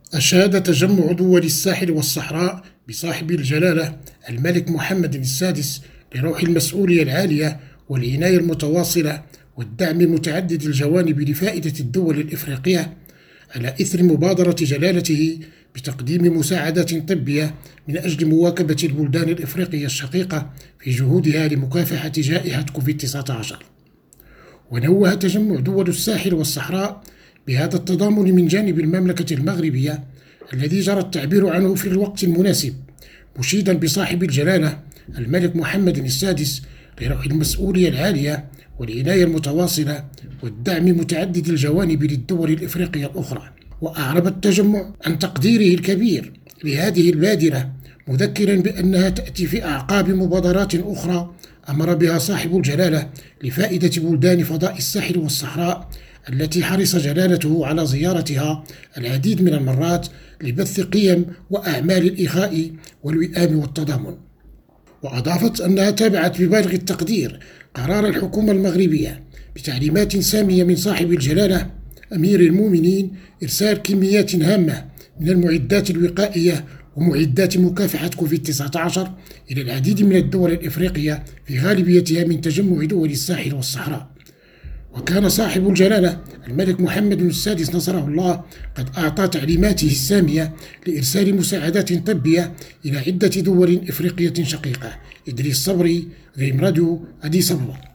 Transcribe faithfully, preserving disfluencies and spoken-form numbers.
أشاد تجمع دول الساحل والصحراء بصاحب الجلالة الملك محمد السادس لروح المسؤولية العالية والعناية المتواصلة والدعم متعدد الجوانب لفائدة الدول الإفريقية، على إثر مبادرة جلالته بتقديم مساعدات طبية من أجل مواكبة البلدان الإفريقية الشقيقة في جهودها لمكافحة جائحة كوفيد تسعة عشر. ونوه تجمع دول الساحل والصحراء بهذا التضامن من جانب المملكة المغربية الذي جرى التعبير عنه في الوقت المناسب، مشيدا بصاحب الجلالة الملك محمد السادس لروح المسؤولية العالية والعناية المتواصلة والدعم متعدد الجوانب للدول الإفريقية الأخرى. وأعرب التجمع عن تقديره الكبير لهذه البادرة، مذكرا بأنها تأتي في أعقاب مبادرات أخرى أمر بها صاحب الجلالة لفائدة بلدان فضاء الساحل والصحراء التي حرص جلالته على زيارتها العديد من المرات لبث قيم وأعمال الإخاء والوئام والتضامن. وأضافت أنها تابعت ببالغ التقدير قرار الحكومة المغربية بتعليمات سامية من صاحب الجلالة أمير المؤمنين إرسال كميات هامة من المعدات الوقائية ومعدات مكافحة كوفيد تسعة عشر إلى العديد من الدول الإفريقية في غالبيتها من تجمع دول الساحل والصحراء. وكان صاحب الجلالة الملك محمد السادس نصره الله قد أعطى تعليماته السامية لإرسال مساعدات طبية إلى عدة دول إفريقية شقيقة: إدريس صبري، ريم راديو، أديس أبابا.